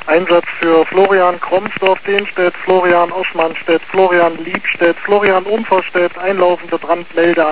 Einsatz für Florian Kromsdorf-Denstedt, Florian Oschmannstedt, Florian Liebstedt, Florian Unverstedt, einlaufende Brandmelde